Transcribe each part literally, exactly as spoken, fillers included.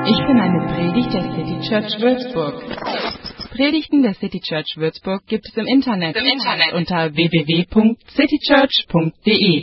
Ich bin eine Predigt der City Church Würzburg. Predigten der City Church Würzburg gibt es im Internet, Im Internet. unter w w w punkt citychurch punkt d e.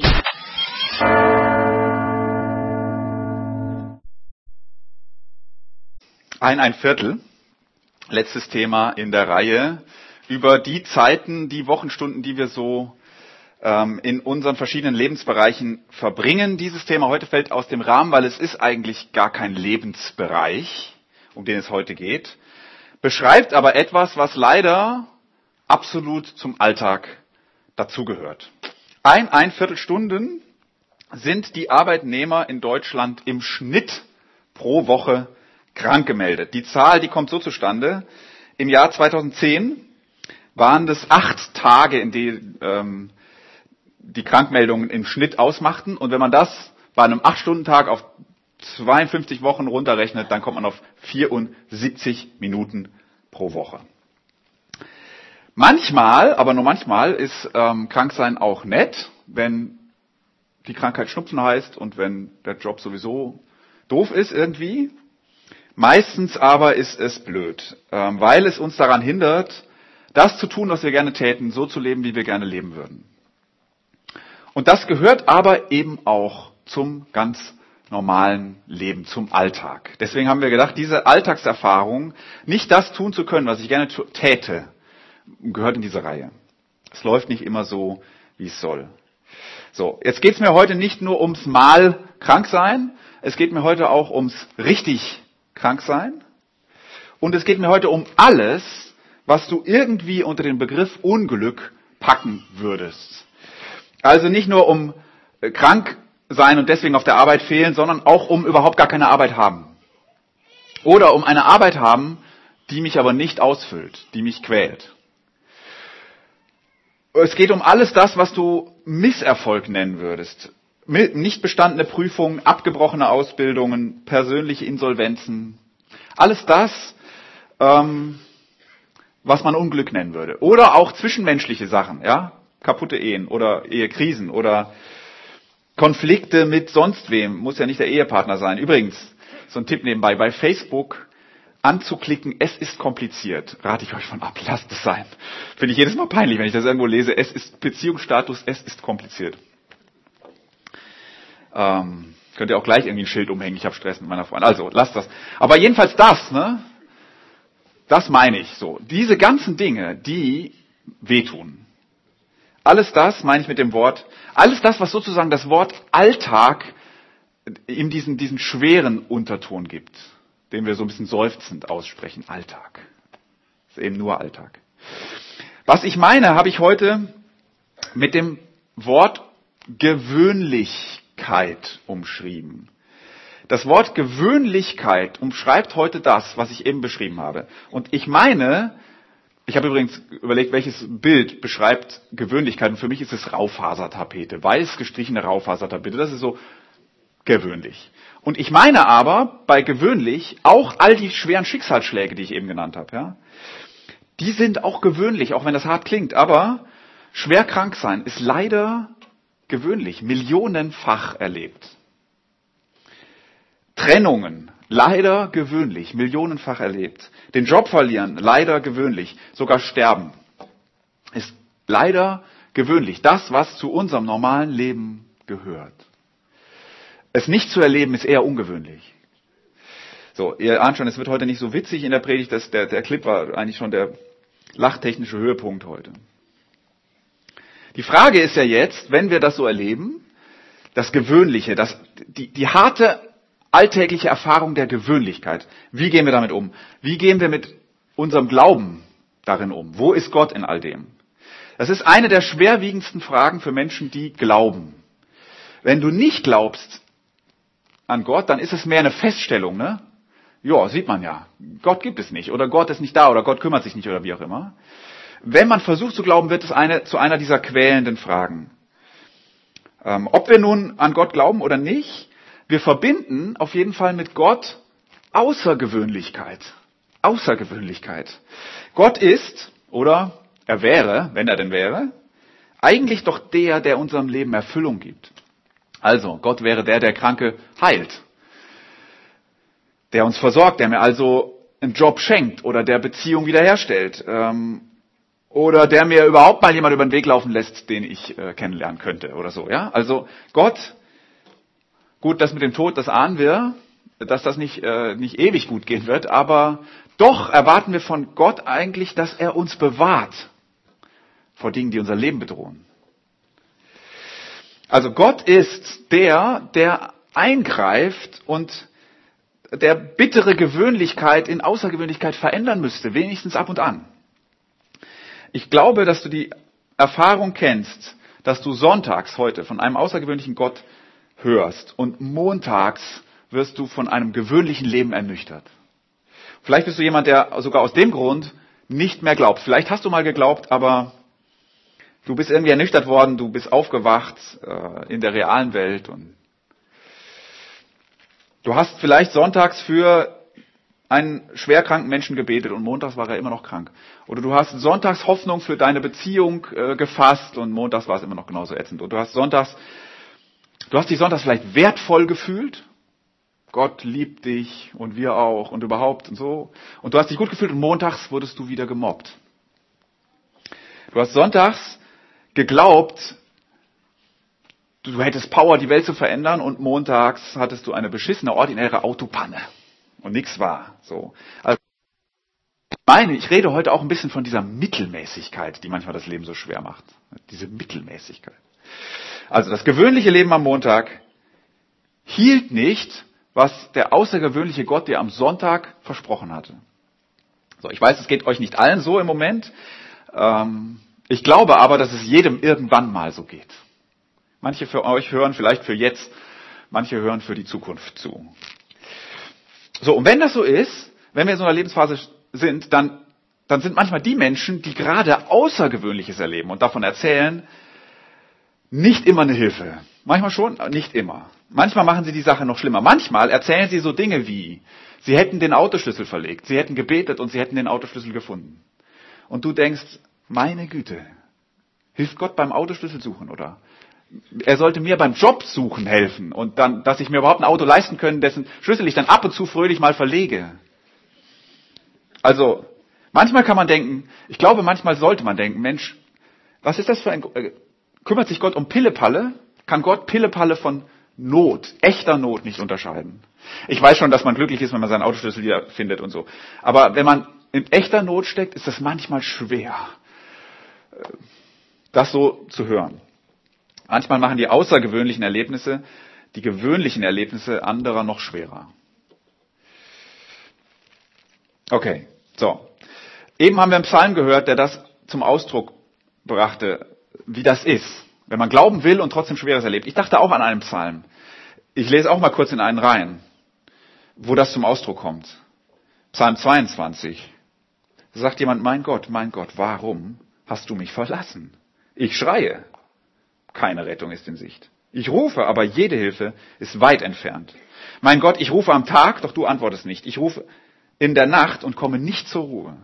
Ein, ein Viertel, letztes Thema in der Reihe, über die Zeiten, die Wochenstunden, die wir so ähm, in unseren verschiedenen Lebensbereichen verbringen. Dieses Thema heute fällt aus dem Rahmen, weil es ist eigentlich gar kein Lebensbereich, um den es heute geht, beschreibt aber etwas, was leider absolut zum Alltag dazugehört. Ein, ein Viertelstunden sind die Arbeitnehmer in Deutschland im Schnitt pro Woche krank gemeldet. Die Zahl, die kommt so zustande: Im Jahr zweitausendzehn waren das acht Tage, in denen ähm, die Krankmeldungen im Schnitt ausmachten. Und wenn man das bei einem acht-Stunden-Tag auf zweiundfünfzig Wochen runterrechnet, dann kommt man auf vierundsiebzig Minuten pro Woche. Manchmal, aber nur manchmal, ist ähm, Kranksein auch nett, wenn die Krankheit Schnupfen heißt und wenn der Job sowieso doof ist irgendwie. Meistens aber ist es blöd, ähm, weil es uns daran hindert, das zu tun, was wir gerne täten, so zu leben, wie wir gerne leben würden. Und das gehört aber eben auch zum ganz normalen Leben, zum Alltag. Deswegen haben wir gedacht, diese Alltagserfahrung, nicht das tun zu können, was ich gerne täte, gehört in diese Reihe. Es läuft nicht immer so, wie es soll. So, jetzt geht es mir heute nicht nur ums Mal krank sein, es geht mir heute auch ums richtig krank sein. Und es geht mir heute um alles, was du irgendwie unter den Begriff Unglück packen würdest. Also nicht nur um krank sein und deswegen auf der Arbeit fehlen, sondern auch um überhaupt gar keine Arbeit haben. Oder um eine Arbeit haben, die mich aber nicht ausfüllt, die mich quält. Es geht um alles das, was du Misserfolg nennen würdest. Nicht bestandene Prüfungen, abgebrochene Ausbildungen, persönliche Insolvenzen. Alles das, ähm, was man Unglück nennen würde. Oder auch zwischenmenschliche Sachen, ja, kaputte Ehen oder Ehekrisen oder Konflikte mit sonst wem. Muss ja nicht der Ehepartner sein. Übrigens, so ein Tipp nebenbei, bei Facebook anzuklicken, es ist kompliziert. Rate ich euch von ab, lasst es sein. Finde ich jedes Mal peinlich, wenn ich das irgendwo lese. Es ist Beziehungsstatus, es ist kompliziert. Ähm, könnt ihr auch gleich irgendwie ein Schild umhängen, ich habe Stress mit meiner Freundin. Also, lasst das. Aber jedenfalls das, ne? Das meine ich so. Diese ganzen Dinge, die wehtun. Alles das meine ich mit dem Wort, alles das, was sozusagen das Wort Alltag ihm diesen, diesen schweren Unterton gibt, den wir so ein bisschen seufzend aussprechen. Alltag. Das ist eben nur Alltag. Was ich meine, habe ich heute mit dem Wort Gewöhnlichkeit umschrieben. Das Wort Gewöhnlichkeit umschreibt heute das, was ich eben beschrieben habe. Und ich meine, ich habe übrigens überlegt, welches Bild beschreibt Gewöhnlichkeit. Und für mich ist es Raufasertapete, weiß gestrichene Raufasertapete. Das ist so gewöhnlich. Und ich meine aber bei gewöhnlich auch all die schweren Schicksalsschläge, die ich eben genannt habe. Ja? Die sind auch gewöhnlich, auch wenn das hart klingt. Aber schwer krank sein ist leider gewöhnlich, millionenfach erlebt. Trennungen, leider gewöhnlich, millionenfach erlebt. Den Job verlieren, leider gewöhnlich. Sogar sterben ist leider gewöhnlich. Das, was zu unserem normalen Leben gehört. Es nicht zu erleben, ist eher ungewöhnlich. So, ihr ahnt schon, es wird heute nicht so witzig in der Predigt. Das, der, der Clip war eigentlich schon der lachtechnische Höhepunkt heute. Die Frage ist ja jetzt, wenn wir das so erleben, das Gewöhnliche, das, die, die harte alltägliche Erfahrung der Gewöhnlichkeit. Wie gehen wir damit um? Wie gehen wir mit unserem Glauben darin um? Wo ist Gott in all dem? Das ist eine der schwerwiegendsten Fragen für Menschen, die glauben. Wenn du nicht glaubst an Gott, dann ist es mehr eine Feststellung, ne? Ja, sieht man ja. Gott gibt es nicht. Oder Gott ist nicht da. Oder Gott kümmert sich nicht. Oder wie auch immer. Wenn man versucht zu glauben, wird es eine, zu einer dieser quälenden Fragen. Ähm, ob wir nun an Gott glauben oder nicht, wir verbinden auf jeden Fall mit Gott Außergewöhnlichkeit. Außergewöhnlichkeit. Gott ist, oder er wäre, wenn er denn wäre, eigentlich doch der, der unserem Leben Erfüllung gibt. Also, Gott wäre der, der Kranke heilt. der uns versorgt, der mir also einen Job schenkt oder der Beziehung wiederherstellt ähm, oder der mir überhaupt mal jemand über den Weg laufen lässt, den ich äh, kennenlernen könnte oder so. Ja, also Gott, gut, das mit dem Tod, das ahnen wir, dass das nicht äh, nicht ewig gut gehen wird, aber doch erwarten wir von Gott eigentlich, dass er uns bewahrt vor Dingen, die unser Leben bedrohen. Also Gott ist der, der eingreift und der bittere Gewöhnlichkeit in Außergewöhnlichkeit verändern müsste, wenigstens ab und an. Ich glaube, dass du die Erfahrung kennst, dass du sonntags heute von einem außergewöhnlichen Gott hörst und montags wirst du von einem gewöhnlichen Leben ernüchtert. Vielleicht bist du jemand, der sogar aus dem Grund nicht mehr glaubt. Vielleicht hast du mal geglaubt, aber du bist irgendwie ernüchtert worden, du bist aufgewacht äh, in der realen Welt und du hast vielleicht sonntags für einen schwerkranken Menschen gebetet und montags war er immer noch krank. Oder du hast sonntags Hoffnung für deine Beziehung äh, gefasst und montags war es immer noch genauso ätzend. Und du hast sonntags, du hast dich sonntags vielleicht wertvoll gefühlt. Gott liebt dich und wir auch und überhaupt und so. Und du hast dich gut gefühlt und montags wurdest du wieder gemobbt. Du hast sonntags geglaubt, du hättest Power, die Welt zu verändern und montags hattest du eine beschissene, ordinäre Autopanne. Und nichts war so. Also ich meine, ich rede heute auch ein bisschen von dieser Mittelmäßigkeit, die manchmal das Leben so schwer macht. Diese Mittelmäßigkeit. Also das gewöhnliche Leben am Montag hielt nicht, was der außergewöhnliche Gott dir am Sonntag versprochen hatte. So, ich weiß, es geht euch nicht allen so im Moment. Ähm, ich glaube aber, dass es jedem irgendwann mal so geht. Manche für euch hören vielleicht für jetzt, manche hören für die Zukunft zu. So, und wenn das so ist, wenn wir in so einer Lebensphase sind, dann, dann sind manchmal die Menschen, die gerade Außergewöhnliches erleben und davon erzählen, nicht immer eine Hilfe. Manchmal schon, nicht immer. Manchmal machen sie die Sache noch schlimmer. Manchmal erzählen sie so Dinge wie, sie hätten den Autoschlüssel verlegt, sie hätten gebetet und sie hätten den Autoschlüssel gefunden. Und du denkst, meine Güte, hilft Gott beim Autoschlüssel suchen, oder? Er sollte mir beim Job suchen helfen und dann, dass ich mir überhaupt ein Auto leisten können, dessen Schlüssel ich dann ab und zu fröhlich mal verlege. Also, manchmal kann man denken, ich glaube, manchmal sollte man denken, Mensch, was ist das für ein, äh, kümmert sich Gott um Pillepalle? Kann Gott Pillepalle von Not, echter Not nicht unterscheiden? Ich weiß schon, dass man glücklich ist, wenn man seinen Autoschlüssel wieder findet und so. Aber wenn man in echter Not steckt, ist das manchmal schwer, das so zu hören. Manchmal machen die außergewöhnlichen Erlebnisse die gewöhnlichen Erlebnisse anderer noch schwerer. Okay, so. Eben haben wir einen Psalm gehört, der das zum Ausdruck brachte, wie das ist, wenn man glauben will und trotzdem Schweres erlebt. Ich dachte auch an einen Psalm. Ich lese auch mal kurz in einen rein, wo das zum Ausdruck kommt. Psalm zweiundzwanzig. Da sagt jemand, mein Gott, mein Gott, warum hast du mich verlassen? Ich schreie. Keine Rettung ist in Sicht. Ich rufe, aber jede Hilfe ist weit entfernt. Mein Gott, ich rufe am Tag, doch du antwortest nicht. Ich rufe in der Nacht und komme nicht zur Ruhe.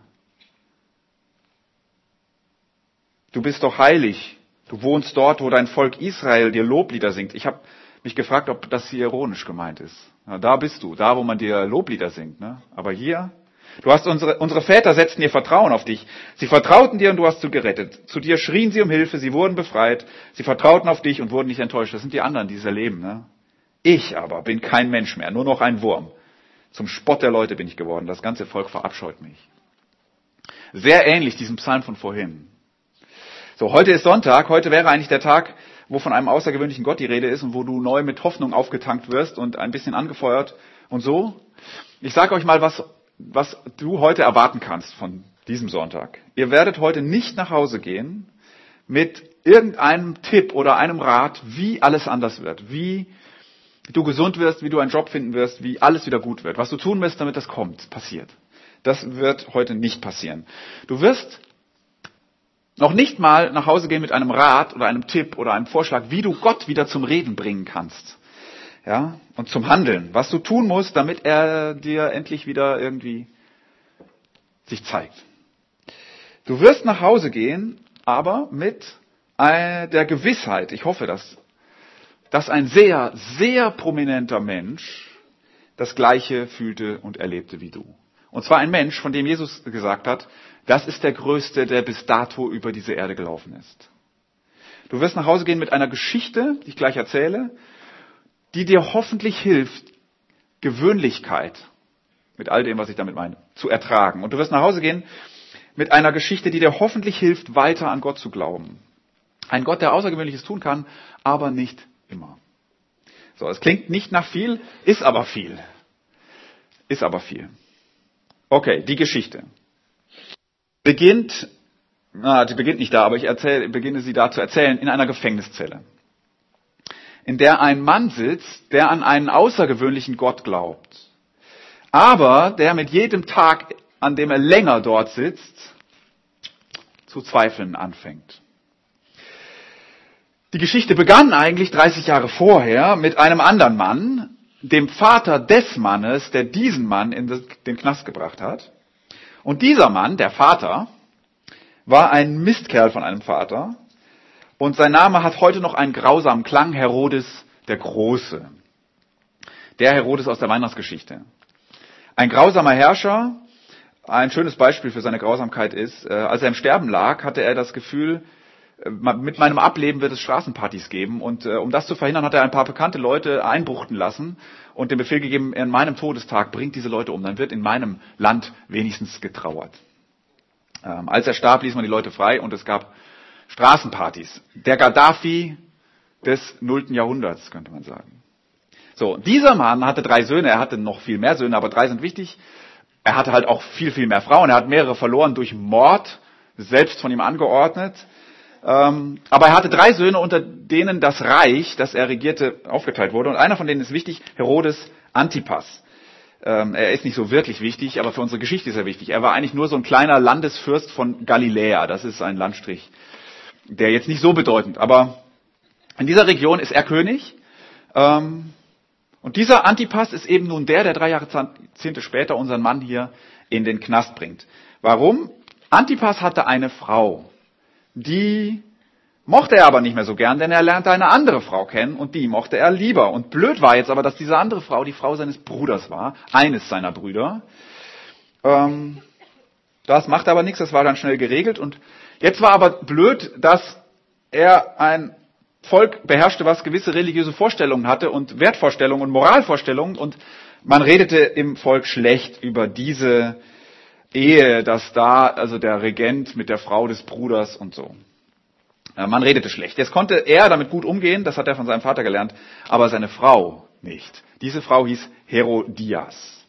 Du bist doch heilig. Du wohnst dort, wo dein Volk Israel dir Loblieder singt. Ich habe mich gefragt, ob das hier ironisch gemeint ist. Na, da bist du, da wo man dir Loblieder singt. Ne? Aber hier, du hast unsere, unsere Väter setzten ihr Vertrauen auf dich. Sie vertrauten dir und du hast sie gerettet. Zu dir schrien sie um Hilfe, sie wurden befreit. Sie vertrauten auf dich und wurden nicht enttäuscht. Das sind die anderen, die es erleben. Ne? Ich aber bin kein Mensch mehr, nur noch ein Wurm. Zum Spott der Leute bin ich geworden. Das ganze Volk verabscheut mich. Sehr ähnlich diesem Psalm von vorhin. So, heute ist Sonntag. Heute wäre eigentlich der Tag, wo von einem außergewöhnlichen Gott die Rede ist und wo du neu mit Hoffnung aufgetankt wirst und ein bisschen angefeuert und so. Ich sage euch mal, was, was du heute erwarten kannst von diesem Sonntag. Ihr werdet heute nicht nach Hause gehen mit irgendeinem Tipp oder einem Rat, wie alles anders wird, wie du gesund wirst, wie du einen Job finden wirst, wie alles wieder gut wird, was du tun wirst, damit das kommt, passiert. Das wird heute nicht passieren. Du wirst noch nicht mal nach Hause gehen mit einem Rat oder einem Tipp oder einem Vorschlag, wie du Gott wieder zum Reden bringen kannst. Ja, und zum Handeln. Was du tun musst, damit er dir endlich wieder irgendwie sich zeigt. Du wirst nach Hause gehen, aber mit der Gewissheit, ich hoffe, dass, dass ein sehr, sehr prominenter Mensch das Gleiche fühlte und erlebte wie du. Und zwar ein Mensch, von dem Jesus gesagt hat, das ist der Größte, der bis dato über diese Erde gelaufen ist. Du wirst nach Hause gehen mit einer Geschichte, die ich gleich erzähle, die dir hoffentlich hilft, Gewöhnlichkeit, mit all dem, was ich damit meine, zu ertragen. Und du wirst nach Hause gehen mit einer Geschichte, die dir hoffentlich hilft, weiter an Gott zu glauben. Ein Gott, der Außergewöhnliches tun kann, aber nicht immer. So, es klingt nicht nach viel, ist aber viel. Ist aber viel. Okay, die Geschichte beginnt, na, die beginnt nicht da, aber ich erzähle, beginne sie da zu erzählen, in einer Gefängniszelle, in der ein Mann sitzt, der an einen außergewöhnlichen Gott glaubt, aber der mit jedem Tag, an dem er länger dort sitzt, zu zweifeln anfängt. Die Geschichte begann eigentlich dreißig Jahre vorher mit einem anderen Mann, dem Vater des Mannes, der diesen Mann in den Knast gebracht hat. Und dieser Mann, der Vater, war ein Mistkerl von einem Vater. Und sein Name hat heute noch einen grausamen Klang, Herodes der Große. Der Herodes aus der Weihnachtsgeschichte. Ein grausamer Herrscher. Ein schönes Beispiel für seine Grausamkeit ist, als er im Sterben lag, hatte er das Gefühl, mit meinem Ableben wird es Straßenpartys geben. Und äh, um das zu verhindern, hat er ein paar bekannte Leute einbuchten lassen und den Befehl gegeben, in meinem Todestag bringt diese Leute um. Dann wird in meinem Land wenigstens getrauert. Ähm, als er starb, ließ man die Leute frei und es gab Straßenpartys. Der Gaddafi des nullten Jahrhunderts, könnte man sagen. So, dieser Mann hatte drei Söhne. Er hatte noch viel mehr Söhne, aber drei sind wichtig. Er hatte halt auch viel, viel mehr Frauen. Er hat mehrere verloren durch Mord, selbst von ihm angeordnet. Ähm, aber er hatte drei Söhne, unter denen das Reich, das er regierte, aufgeteilt wurde. Und einer von denen ist wichtig, Herodes Antipas. Ähm, er ist nicht so wirklich wichtig, aber für unsere Geschichte ist er wichtig. Er war eigentlich nur so ein kleiner Landesfürst von Galiläa. Das ist ein Landstrich, der jetzt nicht so bedeutend. Aber in dieser Region ist er König. Ähm, und dieser Antipas ist eben nun der, der drei Jahrzehnte später unseren Mann hier in den Knast bringt. Warum? Antipas hatte eine Frau. Die mochte er aber nicht mehr so gern, denn er lernte eine andere Frau kennen und die mochte er lieber. Und blöd war jetzt aber, dass diese andere Frau die Frau seines Bruders war, eines seiner Brüder. Ähm, das machte aber nichts, das war dann schnell geregelt. Und jetzt war aber blöd, dass er ein Volk beherrschte, was gewisse religiöse Vorstellungen hatte und Wertvorstellungen und Moralvorstellungen. Und man redete im Volk schlecht über diese Ehe, dass da, also der Regent mit der Frau des Bruders und so. Man redete schlecht. Jetzt konnte er damit gut umgehen, das hat er von seinem Vater gelernt, aber seine Frau nicht. Diese Frau hieß Herodias.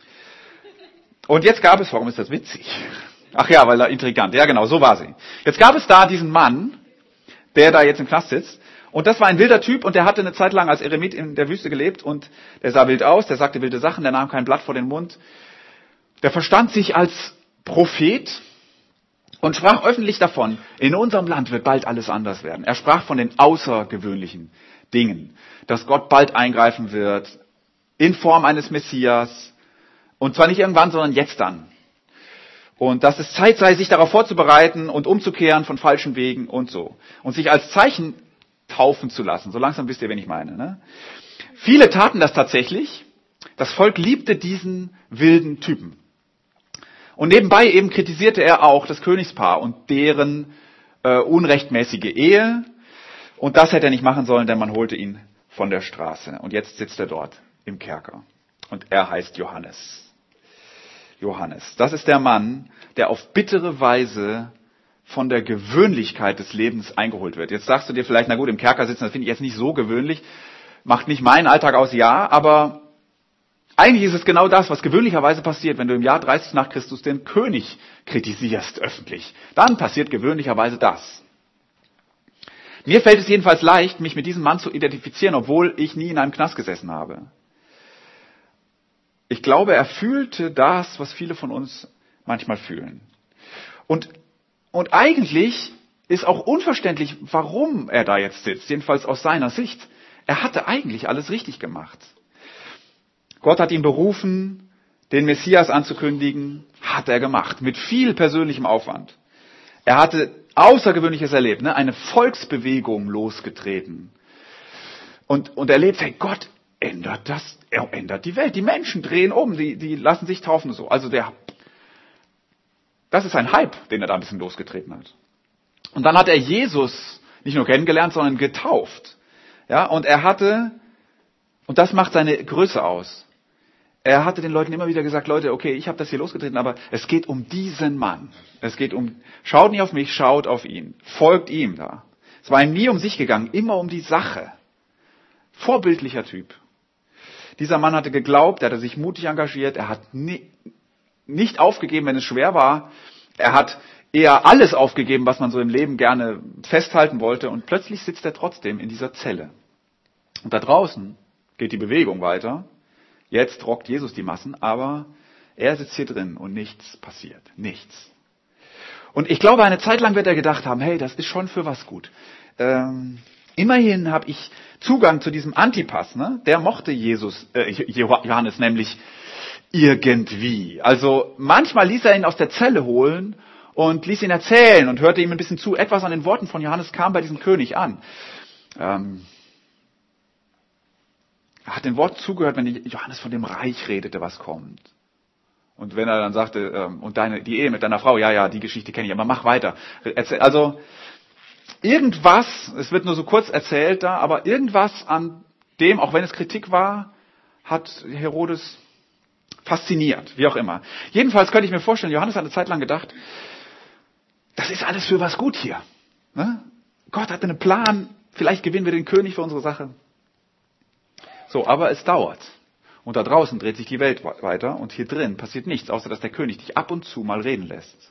Und jetzt gab es, warum ist das witzig? Ach ja, weil er intrigant, ja genau, so war sie. Jetzt gab es da diesen Mann, der da jetzt im Knast sitzt, und das war ein wilder Typ und der hatte eine Zeit lang als Eremit in der Wüste gelebt und der sah wild aus, der sagte wilde Sachen, der nahm kein Blatt vor den Mund. Der verstand sich als Prophet und sprach öffentlich davon, in unserem Land wird bald alles anders werden. Er sprach von den außergewöhnlichen Dingen, dass Gott bald eingreifen wird, in Form eines Messias, und zwar nicht irgendwann, sondern jetzt dann. Und dass es Zeit sei, sich darauf vorzubereiten und umzukehren von falschen Wegen und so. Und sich als Zeichen taufen zu lassen. So langsam wisst ihr, wen ich meine. Ne? Viele taten das tatsächlich. Das Volk liebte diesen wilden Typen. Und nebenbei eben kritisierte er auch das Königspaar und deren äh, unrechtmäßige Ehe. Und das hätte er nicht machen sollen, denn man holte ihn von der Straße. Und jetzt sitzt er dort im Kerker. Und er heißt Johannes. Johannes. Das ist der Mann, der auf bittere Weise von der Gewöhnlichkeit des Lebens eingeholt wird. Jetzt sagst du dir vielleicht, na gut, im Kerker sitzen, das finde ich jetzt nicht so gewöhnlich. Macht nicht meinen Alltag aus, ja, aber eigentlich ist es genau das, was gewöhnlicherweise passiert, wenn du im Jahr dreißig nach Christus den König kritisierst öffentlich. Dann passiert gewöhnlicherweise das. Mir fällt es jedenfalls leicht, mich mit diesem Mann zu identifizieren, obwohl ich nie in einem Knast gesessen habe. Ich glaube, er fühlte das, was viele von uns manchmal fühlen. Und, und eigentlich ist auch unverständlich, warum er da jetzt sitzt, jedenfalls aus seiner Sicht. Er hatte eigentlich alles richtig gemacht. Gott hat ihn berufen, den Messias anzukündigen, hat er gemacht, mit viel persönlichem Aufwand. Er hatte Außergewöhnliches erlebt, ne? Eine Volksbewegung losgetreten. Und, und erlebt, hey, Gott ändert das, er ändert die Welt. Die Menschen drehen um, die, die lassen sich taufen und so. Also der, das ist ein Hype, den er da ein bisschen losgetreten hat. Und dann hat er Jesus nicht nur kennengelernt, sondern getauft. Ja, und er hatte, und das macht seine Größe aus. Er hatte den Leuten immer wieder gesagt, Leute, okay, ich habe das hier losgetreten, aber es geht um diesen Mann. Es geht um, schaut nicht auf mich, schaut auf ihn. Folgt ihm da. Es war ihm nie um sich gegangen, immer um die Sache. Vorbildlicher Typ. Dieser Mann hatte geglaubt, er hatte sich mutig engagiert, er hat nie, nicht aufgegeben, wenn es schwer war. Er hat eher alles aufgegeben, was man so im Leben gerne festhalten wollte. Und plötzlich sitzt er trotzdem in dieser Zelle. Und da draußen geht die Bewegung weiter. Jetzt rockt Jesus die Massen, aber er sitzt hier drin und nichts passiert. Nichts. Und ich glaube, eine Zeit lang wird er gedacht haben, hey, das ist schon für was gut. Ähm, immerhin habe ich Zugang zu diesem Antipas. Ne? Der mochte Jesus, äh, Johannes nämlich irgendwie. Also manchmal ließ er ihn aus der Zelle holen und ließ ihn erzählen und hörte ihm ein bisschen zu. Etwas an den Worten von Johannes kam bei diesem König an. Ähm, Er hat den Worten zugehört, wenn Johannes von dem Reich redete, was kommt. Und wenn er dann sagte, ähm, und deine, die Ehe mit deiner Frau, ja, ja, die Geschichte kenne ich, aber mach weiter. Erzähl, also irgendwas, es wird nur so kurz erzählt da, aber irgendwas an dem, auch wenn es Kritik war, hat Herodes fasziniert, wie auch immer. Jedenfalls könnte ich mir vorstellen, Johannes hat eine Zeit lang gedacht, das ist alles für was gut hier. Ne? Gott hat einen Plan, vielleicht gewinnen wir den König für unsere Sache. So, aber es dauert. Und da draußen dreht sich die Welt weiter und hier drin passiert nichts, außer dass der König dich ab und zu mal reden lässt.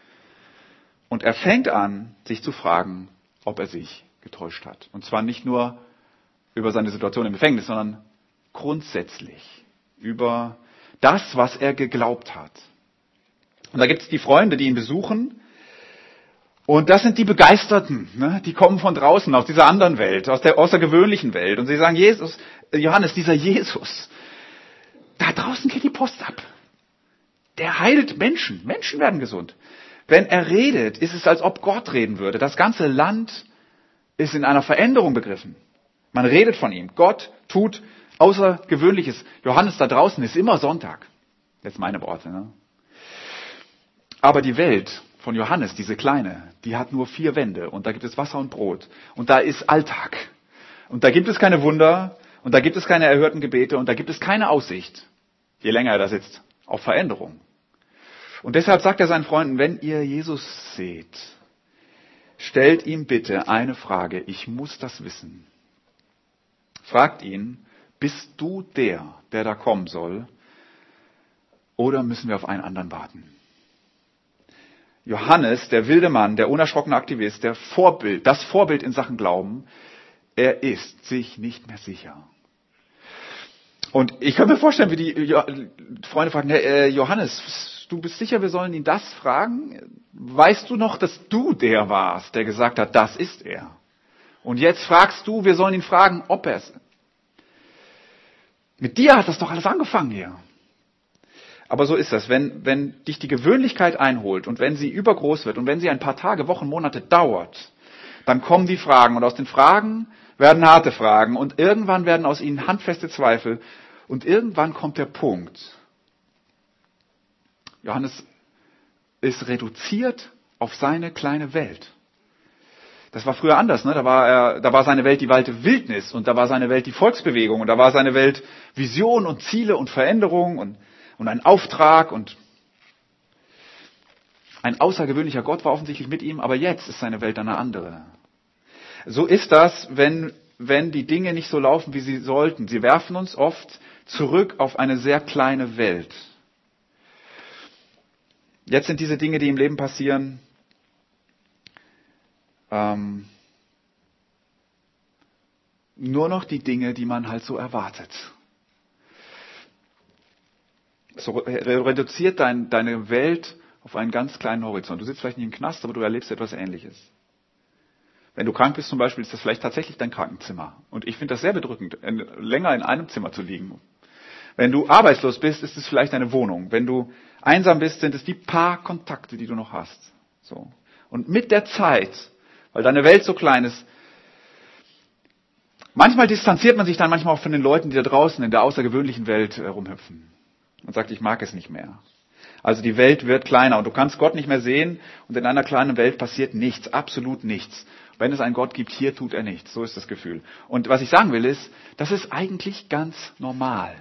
Und er fängt an, sich zu fragen, ob er sich getäuscht hat. Und zwar nicht nur über seine Situation im Gefängnis, sondern grundsätzlich über das, was er geglaubt hat. Und da gibt es die Freunde, die ihn besuchen. Und das sind die Begeisterten, ne? Die kommen von draußen, aus dieser anderen Welt, aus der außergewöhnlichen Welt. Und sie sagen, Jesus, Johannes, dieser Jesus, da draußen geht die Post ab. Der heilt Menschen. Menschen werden gesund. Wenn er redet, ist es, als ob Gott reden würde. Das ganze Land ist in einer Veränderung begriffen. Man redet von ihm. Gott tut Außergewöhnliches. Johannes, da draußen ist immer Sonntag. Jetzt meine Worte. Ne? Aber die Welt von Johannes, diese kleine, die hat nur vier Wände und da gibt es Wasser und Brot und da ist Alltag und da gibt es keine Wunder und da gibt es keine erhörten Gebete und da gibt es keine Aussicht, je länger er da sitzt, auf Veränderung. Und deshalb sagt er seinen Freunden, wenn ihr Jesus seht, stellt ihm bitte eine Frage, ich muss das wissen. Fragt ihn, bist du der, der da kommen soll, oder müssen wir auf einen anderen warten? Johannes, der wilde Mann, der unerschrockene Aktivist, der Vorbild, das Vorbild in Sachen Glauben, er ist sich nicht mehr sicher. Und ich kann mir vorstellen, wie die Freunde fragen, hey, Johannes, du bist sicher, wir sollen ihn das fragen? Weißt du noch, dass du der warst, der gesagt hat, das ist er? Und jetzt fragst du, wir sollen ihn fragen, ob er es. Mit dir hat das doch alles angefangen hier. Aber so ist das, wenn, wenn dich die Gewöhnlichkeit einholt und wenn sie übergroß wird und wenn sie ein paar Tage, Wochen, Monate dauert, dann kommen die Fragen und aus den Fragen werden harte Fragen und irgendwann werden aus ihnen handfeste Zweifel und irgendwann kommt der Punkt. Johannes ist reduziert auf seine kleine Welt. Das war früher anders, ne? Da war er, da war seine Welt die weite Wildnis und da war seine Welt die Volksbewegung und da war seine Welt Vision und Ziele und Veränderung und Und ein Auftrag und ein außergewöhnlicher Gott war offensichtlich mit ihm, aber jetzt ist seine Welt eine andere. So ist das, wenn, wenn die Dinge nicht so laufen, wie sie sollten. Sie werfen uns oft zurück auf eine sehr kleine Welt. Jetzt sind diese Dinge, die im Leben passieren, ähm, nur noch die Dinge, die man halt so erwartet. So reduziert dein, deine Welt auf einen ganz kleinen Horizont. Du sitzt vielleicht nicht im Knast, aber du erlebst etwas Ähnliches. Wenn du krank bist zum Beispiel, ist das vielleicht tatsächlich dein Krankenzimmer. Und ich finde das sehr bedrückend, länger in einem Zimmer zu liegen. Wenn du arbeitslos bist, ist es vielleicht eine Wohnung. Wenn du einsam bist, sind es die paar Kontakte, die du noch hast. So. Und mit der Zeit, weil deine Welt so klein ist, Manchmal distanziert man sich dann manchmal auch von den Leuten, die da draußen in der außergewöhnlichen Welt äh, rumhüpfen. Und sagt, ich mag es nicht mehr. Also die Welt wird kleiner und du kannst Gott nicht mehr sehen und in einer kleinen Welt passiert nichts, absolut nichts. Wenn es einen Gott gibt, hier tut er nichts. So ist das Gefühl. Und was ich sagen will ist, das ist eigentlich ganz normal.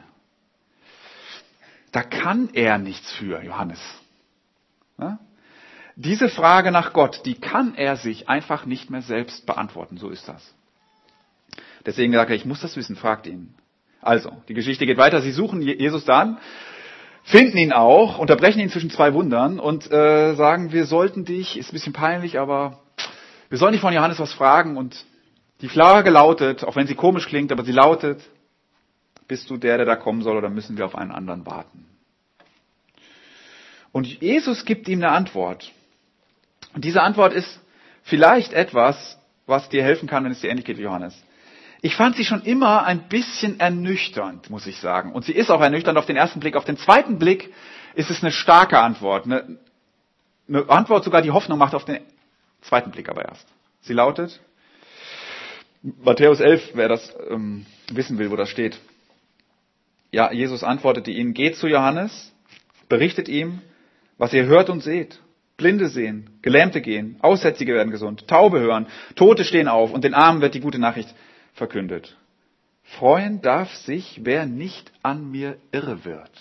Da kann er nichts für, Johannes. Ja? Diese Frage nach Gott, die kann er sich einfach nicht mehr selbst beantworten. So ist das. Deswegen sagt er, ich muss das wissen, fragt ihn. Also, die Geschichte geht weiter. Sie suchen Jesus dann, finden ihn auch, unterbrechen ihn zwischen zwei Wundern und äh, sagen, wir sollten dich, ist ein bisschen peinlich, aber wir sollen dich von Johannes was fragen. Und die Frage lautet, auch wenn sie komisch klingt, aber sie lautet, bist du der, der da kommen soll, oder müssen wir auf einen anderen warten? Und Jesus gibt ihm eine Antwort. Und diese Antwort ist vielleicht etwas, was dir helfen kann, wenn es dir ähnlich geht wie Johannes. Ich fand sie schon immer ein bisschen ernüchternd, muss ich sagen. Und sie ist auch ernüchternd auf den ersten Blick. Auf den zweiten Blick ist es eine starke Antwort. Eine, eine Antwort sogar, die Hoffnung macht, auf den zweiten Blick aber erst. Sie lautet, Matthäus elf, wer das ähm, wissen will, wo das steht. Ja, Jesus antwortete ihnen, geht zu Johannes, berichtet ihm, was ihr hört und seht. Blinde sehen, Gelähmte gehen, Aussätzige werden gesund, Taube hören, Tote stehen auf und den Armen wird die gute Nachricht verkündet. Freuen darf sich, wer nicht an mir irre wird.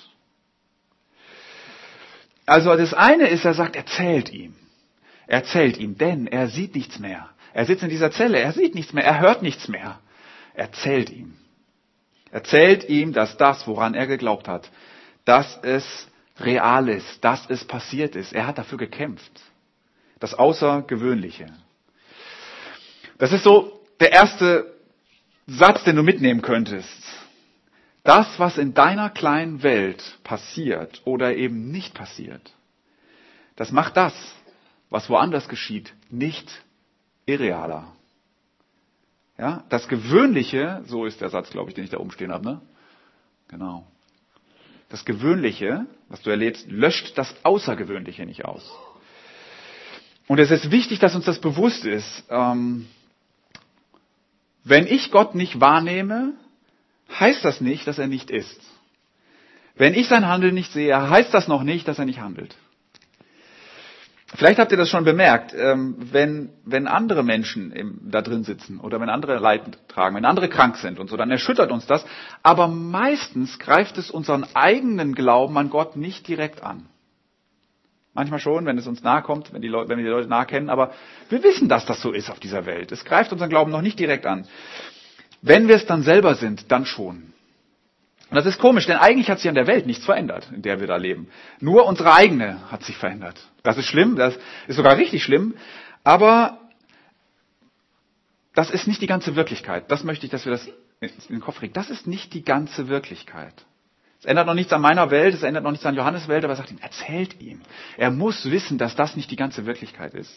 Also das eine ist, er sagt, erzählt ihm. Erzählt ihm, denn er sieht nichts mehr. Er sitzt in dieser Zelle, er sieht nichts mehr, er hört nichts mehr. Erzählt ihm. Erzählt ihm, dass das, woran er geglaubt hat, dass es real ist, dass es passiert ist. Er hat dafür gekämpft. Das Außergewöhnliche. Das ist so der erste Satz, den du mitnehmen könntest. Das, was in deiner kleinen Welt passiert oder eben nicht passiert, das macht das, was woanders geschieht, nicht irrealer. Ja, das Gewöhnliche, so ist der Satz, glaube ich, den ich da oben stehen habe, ne? Genau. Das Gewöhnliche, was du erlebst, löscht das Außergewöhnliche nicht aus. Und es ist wichtig, dass uns das bewusst ist. Ähm, wenn ich Gott nicht wahrnehme, heißt das nicht, dass er nicht ist. Wenn ich sein Handeln nicht sehe, heißt das noch nicht, dass er nicht handelt. Vielleicht habt ihr das schon bemerkt, ähm, wenn, wenn andere Menschen im, da drin sitzen oder wenn andere Leid tragen, wenn andere krank sind und so, dann erschüttert uns das. Aber meistens greift es unseren eigenen Glauben an Gott nicht direkt an. Manchmal schon, wenn es uns nahe kommt, wenn, die Leute, wenn wir die Leute nahe kennen, aber wir wissen, dass das so ist auf dieser Welt. Es greift unseren Glauben noch nicht direkt an. Wenn wir es dann selber sind, dann schon. Und das ist komisch, denn eigentlich hat sich an der Welt nichts verändert, in der wir da leben. Nur unsere eigene hat sich verändert. Das ist schlimm, das ist sogar richtig schlimm, aber das ist nicht die ganze Wirklichkeit. Das möchte ich, dass wir das in den Kopf kriegen. Das ist nicht die ganze Wirklichkeit. Es ändert noch nichts an meiner Welt, es ändert noch nichts an Johannes Welt, aber er sagt ihm, erzählt ihm. Er muss wissen, dass das nicht die ganze Wirklichkeit ist.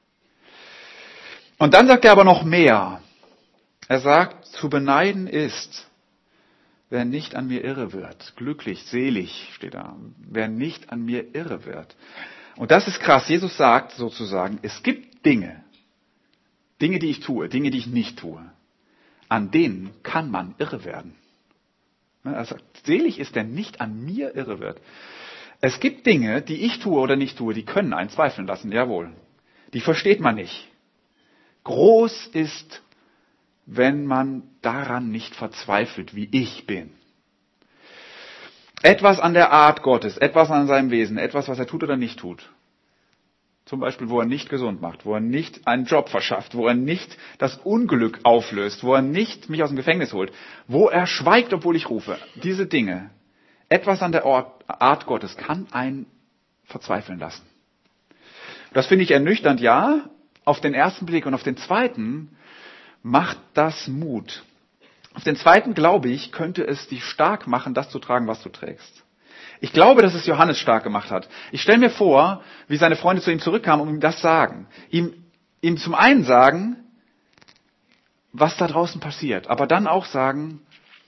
Und dann sagt er aber noch mehr. Er sagt, zu beneiden ist, wer nicht an mir irre wird. Glücklich, selig steht da. Wer nicht an mir irre wird. Und das ist krass. Jesus sagt sozusagen, es gibt Dinge, Dinge, die ich tue, Dinge, die ich nicht tue. An denen kann man irre werden. Er sagt, selig ist, der nicht an mir irre wird. Es gibt Dinge, die ich tue oder nicht tue, die können einen zweifeln lassen, jawohl. Die versteht man nicht. Groß ist, wenn man daran nicht verzweifelt, wie ich bin. Etwas an der Art Gottes, etwas an seinem Wesen, etwas, was er tut oder nicht tut. Zum Beispiel, wo er nicht gesund macht, wo er nicht einen Job verschafft, wo er nicht das Unglück auflöst, wo er nicht mich aus dem Gefängnis holt, wo er schweigt, obwohl ich rufe. Diese Dinge, etwas an der Art Gottes kann einen verzweifeln lassen. Das finde ich ernüchternd, ja, auf den ersten Blick. Und auf den zweiten macht das Mut. Auf den zweiten, glaube ich, könnte es dich stark machen, das zu tragen, was du trägst. Ich glaube, dass es Johannes stark gemacht hat. Ich stelle mir vor, wie seine Freunde zu ihm zurückkamen und ihm das sagen. Ihm, ihm zum einen sagen, was da draußen passiert, aber dann auch sagen,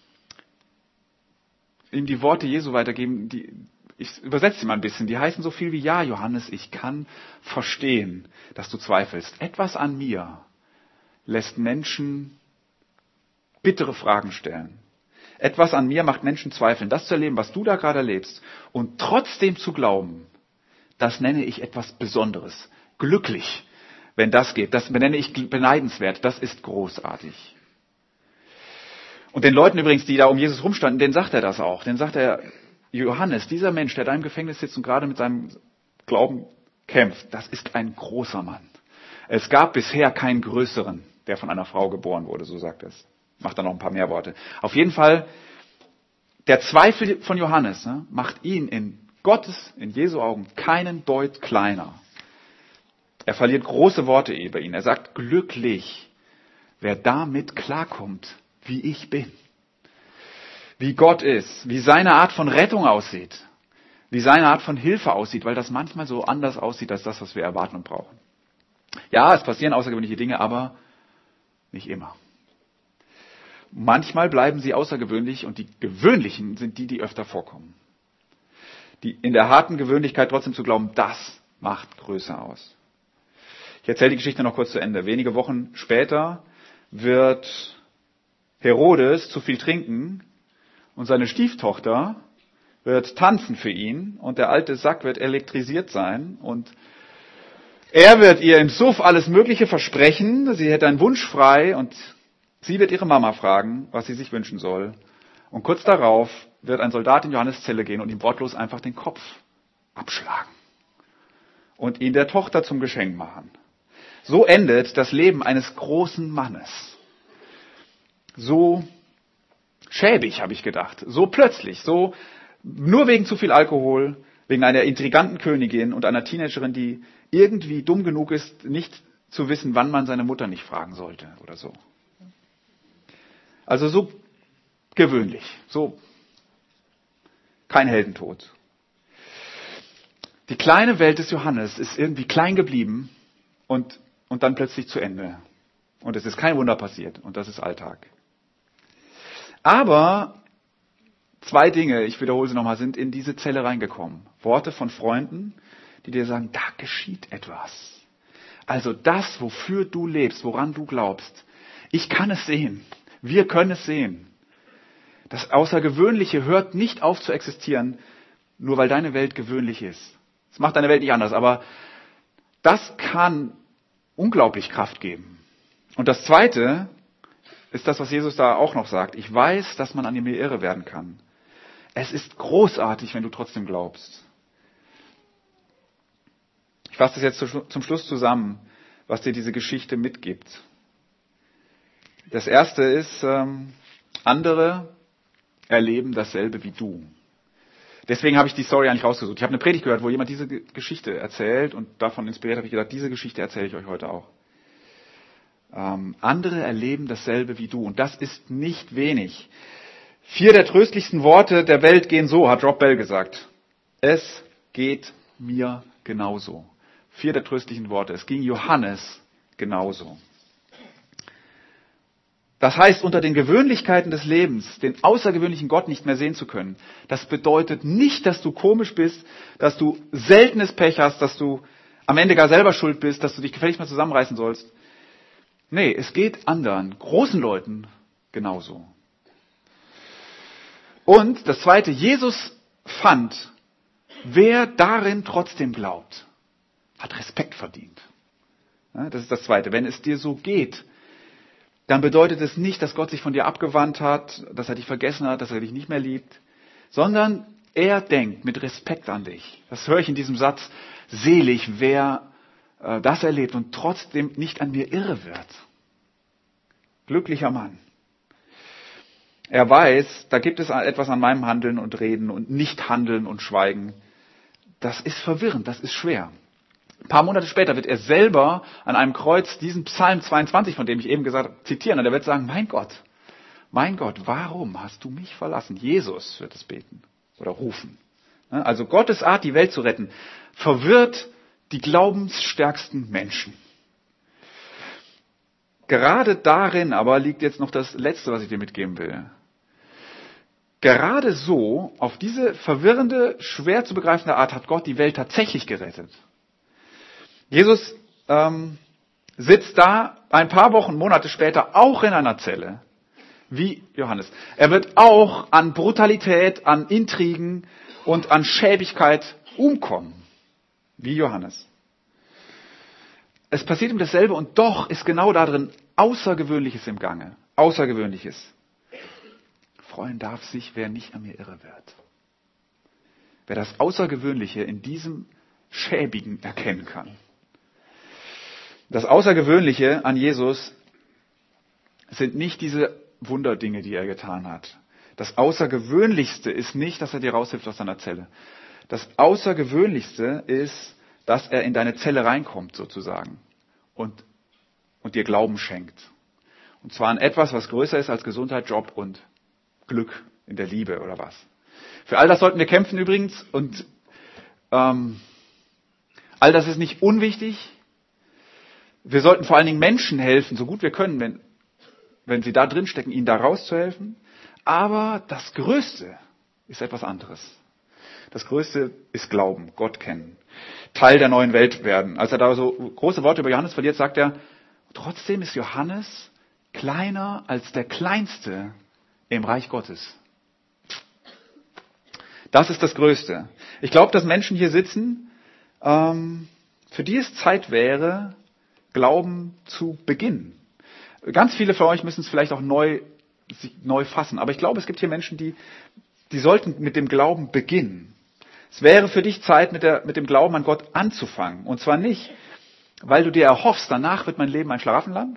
ihm die Worte Jesu weitergeben, die, ich übersetze sie mal ein bisschen, die heißen so viel wie, ja, Johannes, ich kann verstehen, dass du zweifelst. Etwas an mir lässt Menschen bittere Fragen stellen. Etwas an mir macht Menschen zweifeln. Das zu erleben, was du da gerade erlebst und trotzdem zu glauben, das nenne ich etwas Besonderes. Glücklich, wenn das geht. Das benenne ich beneidenswert. Das ist großartig. Und den Leuten übrigens, die da um Jesus rumstanden, denen sagt er das auch. Den sagt er, Johannes, dieser Mensch, der da im Gefängnis sitzt und gerade mit seinem Glauben kämpft, das ist ein großer Mann. Es gab bisher keinen größeren, der von einer Frau geboren wurde, so sagt es. Macht da noch ein paar mehr Worte. Auf jeden Fall, der Zweifel von Johannes ne, macht ihn in Gottes, in Jesu Augen, keinen Deut kleiner. Er verliert große Worte über ihn. Er sagt, glücklich, wer damit klarkommt, wie ich bin. Wie Gott ist, wie seine Art von Rettung aussieht, wie seine Art von Hilfe aussieht, weil das manchmal so anders aussieht als das, was wir erwarten und brauchen. Ja, es passieren außergewöhnliche Dinge, aber nicht immer. Manchmal bleiben sie außergewöhnlich und die gewöhnlichen sind die, die öfter vorkommen. Die in der harten Gewöhnlichkeit trotzdem zu glauben, das macht Größe aus. Ich erzähle die Geschichte noch kurz zu Ende. Wenige Wochen später wird Herodes zu viel trinken und seine Stieftochter wird tanzen für ihn und der alte Sack wird elektrisiert sein und er wird ihr im Suff alles Mögliche versprechen, sie hätte einen Wunsch frei und sie wird ihre Mama fragen, was sie sich wünschen soll. Und kurz darauf wird ein Soldat in Johannes Zelle gehen und ihm wortlos einfach den Kopf abschlagen und ihn der Tochter zum Geschenk machen. So endet das Leben eines großen Mannes. So schäbig, habe ich gedacht. So plötzlich, so nur wegen zu viel Alkohol, wegen einer intriganten Königin und einer Teenagerin, die irgendwie dumm genug ist, nicht zu wissen, wann man seine Mutter nicht fragen sollte oder so. Also so gewöhnlich, so kein Heldentod. Die kleine Welt des Johannes ist irgendwie klein geblieben und, und dann plötzlich zu Ende. Und es ist kein Wunder passiert und das ist Alltag. Aber zwei Dinge, ich wiederhole sie nochmal, sind in diese Zelle reingekommen. Worte von Freunden, die dir sagen, da geschieht etwas. Also das, wofür du lebst, woran du glaubst. Ich kann es sehen. Wir können es sehen. Das Außergewöhnliche hört nicht auf zu existieren, nur weil deine Welt gewöhnlich ist. Das macht deine Welt nicht anders, aber das kann unglaublich Kraft geben. Und das Zweite ist das, was Jesus da auch noch sagt. Ich weiß, dass man an mir irre werden kann. Es ist großartig, wenn du trotzdem glaubst. Ich fasse das jetzt zum Schluss zusammen, was dir diese Geschichte mitgibt. Das Erste ist, ähm, andere erleben dasselbe wie du. Deswegen habe ich die Story eigentlich rausgesucht. Ich habe eine Predigt gehört, wo jemand diese Geschichte erzählt und davon inspiriert habe ich gedacht, diese Geschichte erzähle ich euch heute auch. Ähm, andere erleben dasselbe wie du und das ist nicht wenig. Vier der tröstlichsten Worte der Welt gehen so, hat Rob Bell gesagt. Es geht mir genauso. Vier der tröstlichen Worte. Es ging Johannes genauso. Das heißt, unter den Gewöhnlichkeiten des Lebens, den außergewöhnlichen Gott nicht mehr sehen zu können, das bedeutet nicht, dass du komisch bist, dass du seltenes Pech hast, dass du am Ende gar selber schuld bist, dass du dich gefälligst mal zusammenreißen sollst. Nee, es geht anderen, großen Leuten genauso. Und das Zweite, Jesus fand, wer darin trotzdem glaubt, hat Respekt verdient. Ja, das ist das Zweite. Wenn es dir so geht, dann bedeutet es nicht, dass Gott sich von dir abgewandt hat, dass er dich vergessen hat, dass er dich nicht mehr liebt, sondern er denkt mit Respekt an dich. Das höre ich in diesem Satz. Selig, wer äh, das erlebt und trotzdem nicht an mir irre wird. Glücklicher Mann. Er weiß, da gibt es etwas an meinem Handeln und Reden und Nicht-Handeln und Schweigen. Das ist verwirrend, das ist schwer. Ein paar Monate später wird er selber an einem Kreuz diesen Psalm zweiundzwanzig, von dem ich eben gesagt habe, zitieren. Und er wird sagen, mein Gott, mein Gott, warum hast du mich verlassen? Jesus wird es beten oder rufen. Also Gottes Art, die Welt zu retten, verwirrt die glaubensstärksten Menschen. Gerade darin aber liegt jetzt noch das Letzte, was ich dir mitgeben will. Gerade so, auf diese verwirrende, schwer zu begreifende Art hat Gott die Welt tatsächlich gerettet. Jesus ähm, sitzt da ein paar Wochen, Monate später auch in einer Zelle, wie Johannes. Er wird auch an Brutalität, an Intrigen und an Schäbigkeit umkommen, wie Johannes. Es passiert ihm dasselbe und doch ist genau darin Außergewöhnliches im Gange. Außergewöhnliches. Freuen darf sich, wer nicht an mir irre wird. Wer das Außergewöhnliche in diesem Schäbigen erkennen kann. Das Außergewöhnliche an Jesus sind nicht diese Wunderdinge, die er getan hat. Das Außergewöhnlichste ist nicht, dass er dir raushilft aus deiner Zelle. Das Außergewöhnlichste ist, dass er in deine Zelle reinkommt, sozusagen, und, und dir Glauben schenkt. Und zwar an etwas, was größer ist als Gesundheit, Job und Glück in der Liebe oder was. Für all das sollten wir kämpfen übrigens und ähm, all das ist nicht unwichtig. Wir sollten vor allen Dingen Menschen helfen, so gut wir können, wenn, wenn sie da drin stecken, ihnen da rauszuhelfen. Aber das Größte ist etwas anderes. Das Größte ist Glauben, Gott kennen, Teil der neuen Welt werden. Als er da so große Worte über Johannes verliert, sagt er, trotzdem ist Johannes kleiner als der Kleinste im Reich Gottes. Das ist das Größte. Ich glaube, dass Menschen hier sitzen, ähm, für die es Zeit wäre, Glauben zu beginnen. Ganz viele von euch müssen es vielleicht auch neu, sich neu fassen. Aber ich glaube, es gibt hier Menschen, die, die sollten mit dem Glauben beginnen. Es wäre für dich Zeit, mit, der, mit dem Glauben an Gott anzufangen. Und zwar nicht, weil du dir erhoffst, danach wird mein Leben ein Schlaraffenland.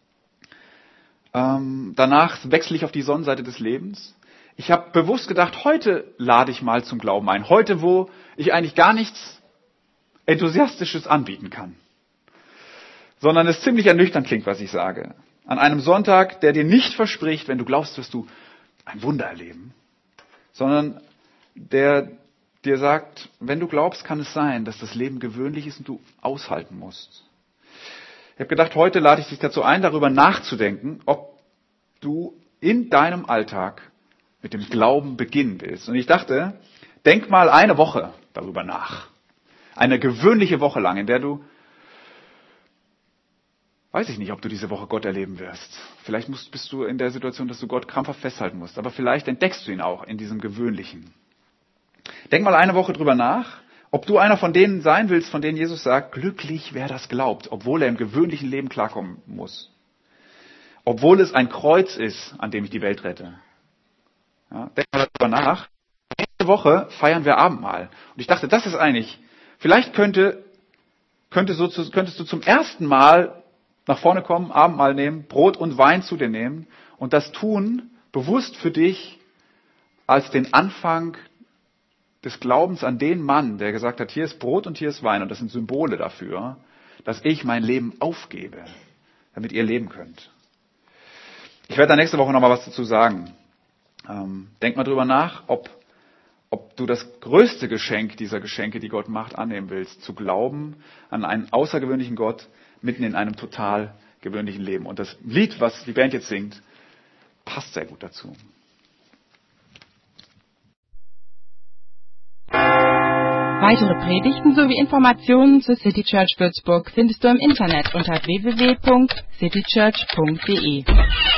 Ähm, danach wechsle ich auf die Sonnenseite des Lebens. Ich habe bewusst gedacht, heute lade ich mal zum Glauben ein. Heute, wo ich eigentlich gar nichts Enthusiastisches anbieten kann. Sondern es ziemlich ernüchternd klingt, was ich sage. An einem Sonntag, der dir nicht verspricht, wenn du glaubst, wirst du ein Wunder erleben. Sondern der dir sagt, wenn du glaubst, kann es sein, dass das Leben gewöhnlich ist und du aushalten musst. Ich habe gedacht, heute lade ich dich dazu ein, darüber nachzudenken, ob du in deinem Alltag mit dem Glauben beginnen willst. Und ich dachte, denk mal eine Woche darüber nach. Eine gewöhnliche Woche lang, in der du, weiß ich nicht, ob du diese Woche Gott erleben wirst. Vielleicht musst, bist du in der Situation, dass du Gott krampfhaft festhalten musst. Aber vielleicht entdeckst du ihn auch in diesem Gewöhnlichen. Denk mal eine Woche drüber nach, ob du einer von denen sein willst, von denen Jesus sagt, glücklich wer das glaubt, obwohl er im gewöhnlichen Leben klarkommen muss. Obwohl es ein Kreuz ist, an dem ich die Welt rette. Ja, denk mal darüber nach. Nächste Woche feiern wir Abendmahl. Und ich dachte, das ist eigentlich, vielleicht könnte, könnte so, könntest du zum ersten Mal nach vorne kommen, Abendmahl nehmen, Brot und Wein zu dir nehmen und das tun bewusst für dich als den Anfang des Glaubens an den Mann, der gesagt hat, hier ist Brot und hier ist Wein. Und das sind Symbole dafür, dass ich mein Leben aufgebe, damit ihr leben könnt. Ich werde da nächste Woche nochmal was dazu sagen. Ähm, denk mal drüber nach, ob, ob du das größte Geschenk dieser Geschenke, die Gott macht, annehmen willst. Zu glauben an einen außergewöhnlichen Gott mitten in einem total gewöhnlichen Leben. Und das Lied, was die Band jetzt singt, passt sehr gut dazu. Weitere Predigten sowie Informationen zur City Church Würzburg findest du im Internet unter w w w punkt city church punkt d e.